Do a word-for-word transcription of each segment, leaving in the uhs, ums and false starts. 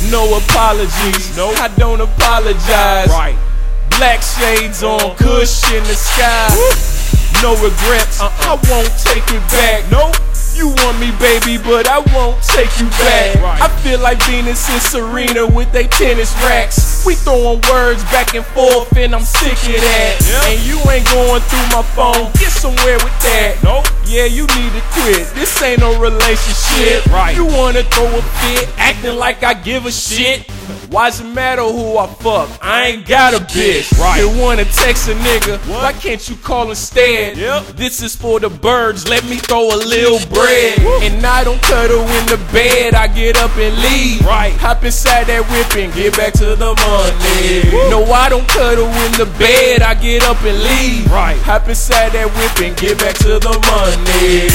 no apologies. Nope. I don't apologize. Right. Black shades on, Kush in the sky. No regrets, Uh-uh. I won't take it back. Nope. You want me, baby, but I won't take you back. Right. I feel like Venus and Serena with they tennis racks. We throwing words back and forth, and I'm sick of that. Yeah. And you ain't going through my phone, get somewhere with that. Nope. Yeah, you need to quit. This ain't no relationship. Right. You wanna throw a fit, acting like I give a shit. Why's it matter who I fuck? I ain't got a bitch. Right. You wanna text a nigga? What? Why can't you call instead? Yep. This is for the birds. Let me throw a little bread. Woo. And I don't cuddle in the bed. I get up and leave. Right. Hop inside that whip and get back to the money. Woo. No, I don't cuddle in the bed. I get up and leave. Right. Hop inside that whip and get back to the money.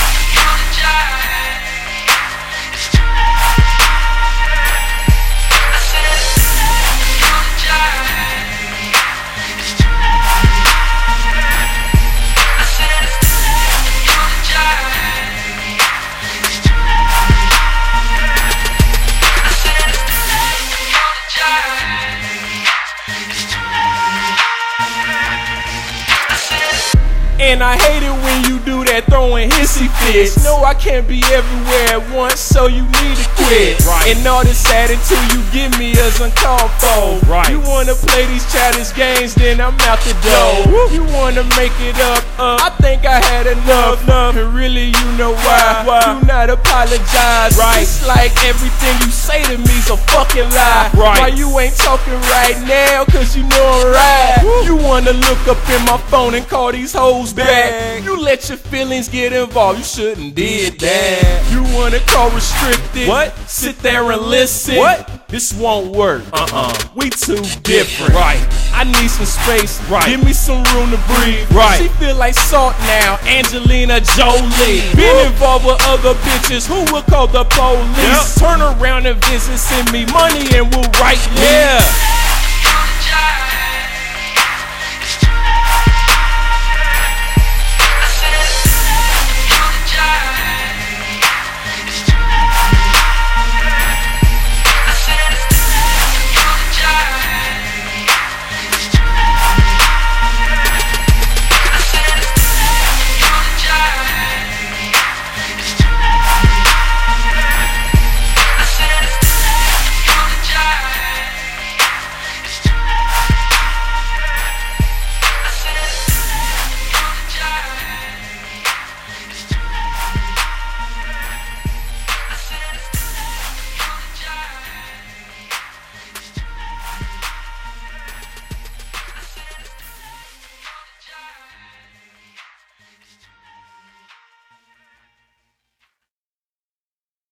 And I hate it when you do that throwing hissy fits. No, I can't be everywhere at once, so you need to quit. Right. And all this attitude you give me is uncalled for. Right. You wanna play these childish games, then I'm out the door. Woo. You wanna make it up, uh, I think I had enough. enough. And really, you know why? Why? Do not apologize. Right. It's like everything you say to me's a fucking lie. Right. Why you ain't talking right now? Cause you know I'm right. Woo. You wanna look up in my phone and call these hoes back. Back. You let your feelings get involved. You shouldn't did that. You wanna call restricted? What? Sit there and listen. What? This won't work. Uh-uh. We too different. Right. I need some space. Right. Give me some room to breathe. Right. She feel like salt now. Angelina Jolie. Been Woo. involved with other bitches. Who will call the police? Yep. Turn around and visit. Send me money and we'll write. Yeah.